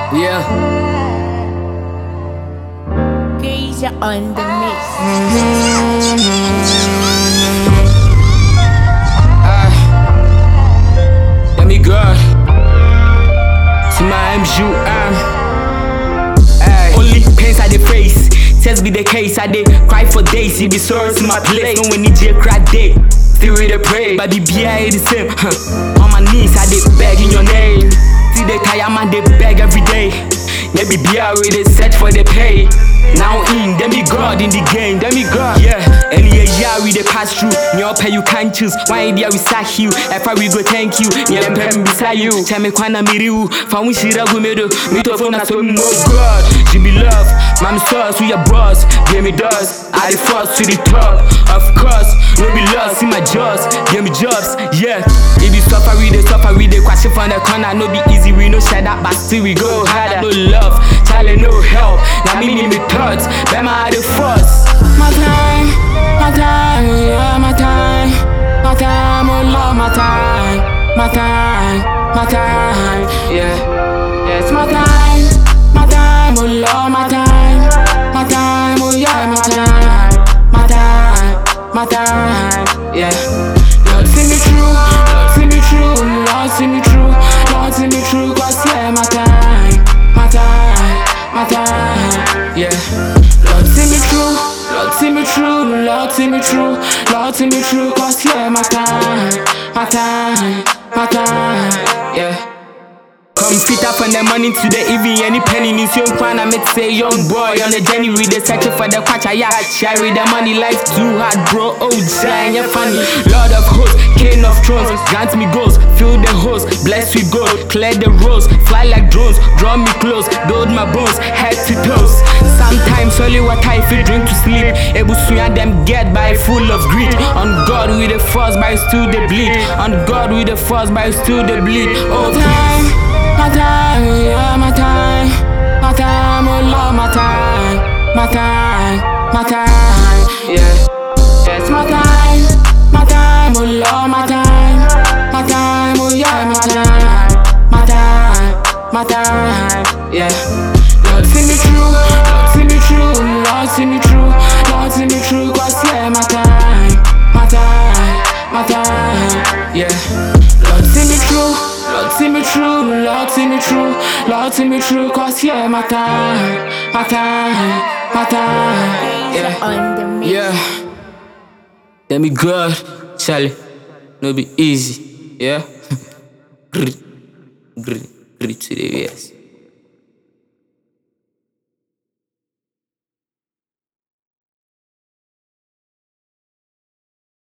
Yeah. Geisha on the mix. Let me go to my MUM. Only pains I dey face, tears be the case. I dey cry for days. You be sorry to my place. No one need you cry day. Still with the pray, but the BI the same. On my knees, I dey beg in your name. See the tire man, they beg every day. Maybe BI we dey search for the pay. Now in, them be God in the game, them be God. Yeah, any year we dey pass through. Your pay you can't choose. Why idea we sack you? If we go thank you, yeah, them beside you. Tell me kwana miriu, found we see that we made me to phone so no God. She be love, mom sauce we your bros. Give me dust, I the first to the top. Of course, no be lost in my jaws. Give me jobs, yeah. If you suffer, we dey question from the corner. No be easy, we no share that, but still we go harder. No love, Charlie, no help. Now me need me thoughts, but my the force. My time, yeah, my time, oh Lord, my time, yeah. Yes, my time, oh Lord, my time, oh yeah, my time, yeah. Lord, see me through, Lord, see me through, Lord, see me through, Lord, see me through, 'cause yeah, my time, yeah. Lord, see me through, Lord, see me through, Lord, see me through, Lord, see me through, 'cause yeah, my time, yeah. Come fit up on the money to the evening, any penny in your plan. I make say young boy on the journey with the searching for the quacha. Yeah, share with the money, life too hard, bro. Oh, giant, you're funny. Lord of hosts, king of thrones, grant me goals, fill the host, bless with gold, clear the roads, fly like drones, draw me close, build my bones, head to toes. Sometimes only what I feel drink to sleep. Able to them get by full of greed. On God with the force, but still they bleed. On God with the force, but still they bleed. Oh, time. My time, yeah, my time, oh Lord, my time, yeah. Yes, my time, oh Lord, my time, oh yeah, my time, yeah. Lord, see me through, Lord, see me through, Lord, see me through, Lord, see me through, 'cause yeah, my time, yeah. Lord, see me through. Lord, see me through, Lord, see me through, Lord, see me through, 'cause yeah, my time, yeah. On the mix. Yeah. Let me good, Charlie. No be easy, yeah. Grit to the yes.